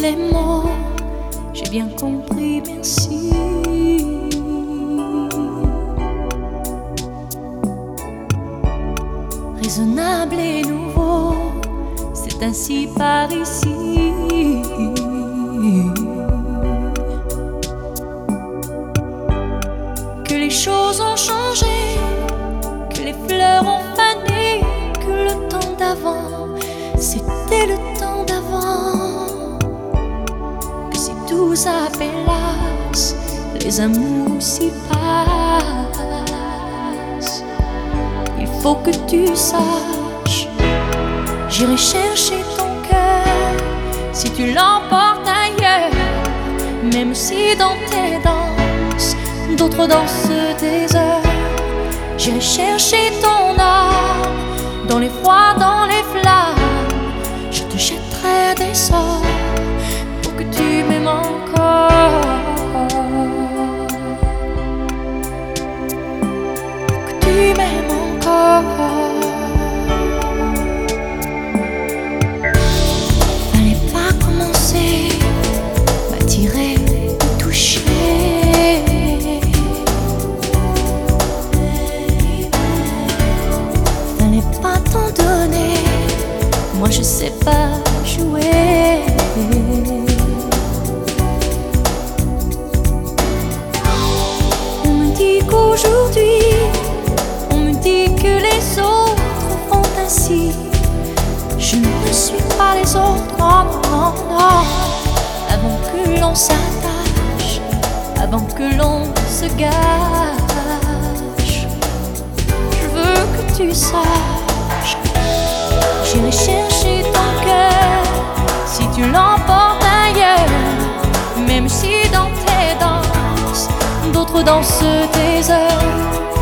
les mots, j'ai bien compris, merci. Raisonnable et nouveau, c'est ainsi par ici. Que les choses ont changé, que les fleurs ont fané, que le temps d'avant, c'était le temps d'avant. Que si tout s'appelasse, les amours s'y passent. Il faut que tu saches, j'irai chercher ton cœur si tu l'emportes ailleurs. Même si dans tes danses, d'autres dansent des heures. J'irai chercher ton âme dans les froids, dans les flammes. Je te jetterai des sorts pour que tu m'aimes encore. Pour que tu m'aimes encore. Fallait pas commencer, m'attirer, me toucher. Fallait pas t'en donner, moi je sais pas jouer. On me dit qu'aujourd'hui, on me dit que les autres font ainsi. Je ne suis pas les autres, non, non, non. Avant que l'on s'attache, avant que l'on se gâche, je veux que tu saches, j'irai chercher ton cœur si tu l'emportes ailleurs. Même si dans tes danses, d'autres dansent tes heures.